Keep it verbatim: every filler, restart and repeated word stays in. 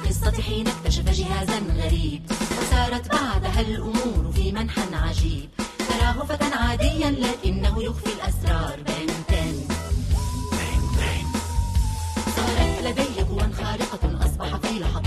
القصة حين اكتشف جهازا غريب، وسارت بعدها الأمور في منحى عجيب. تراه فتى عاديا لكنه يخفي الأسرار. بن تن صارت لديه قوى خارقة، أصبح في لحظة